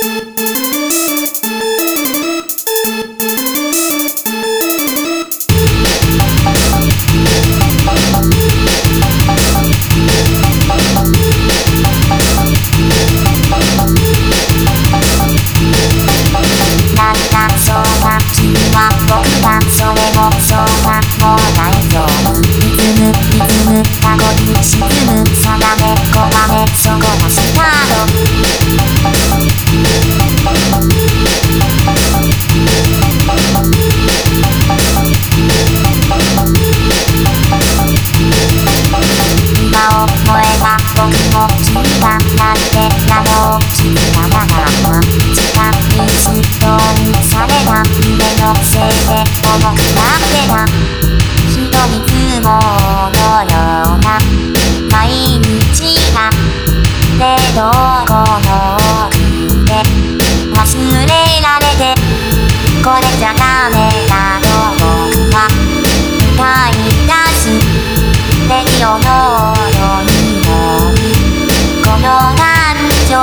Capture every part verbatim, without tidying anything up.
これじゃダメだと僕は歌い出す。レディオのようにもこの感情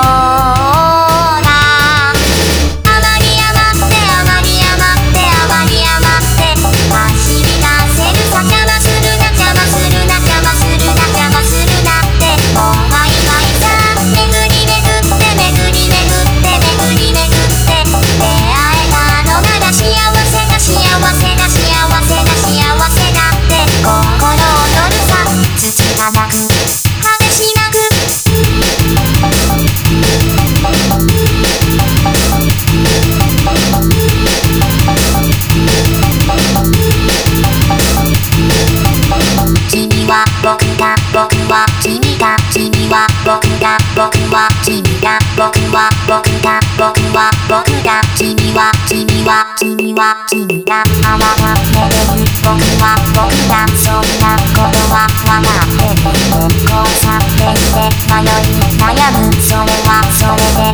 だ。余り余って余り余って余り余って走り出せるさ。邪魔するな邪魔するな邪魔するな邪魔するなってもうバイバイさ。巡り巡って巡り巡って巡り巡って出会えたのなら幸せだ幸せだ幸せだ幸せだって心躍るさ。続かなく果てしなく君は僕だ僕は君だ君は僕だ僕は君だ僕は僕だ僕は僕だ君は君は君は君だ。あなためでる僕は僕だ。そんなことはわかってる。交差点で迷い悩むそれはそれで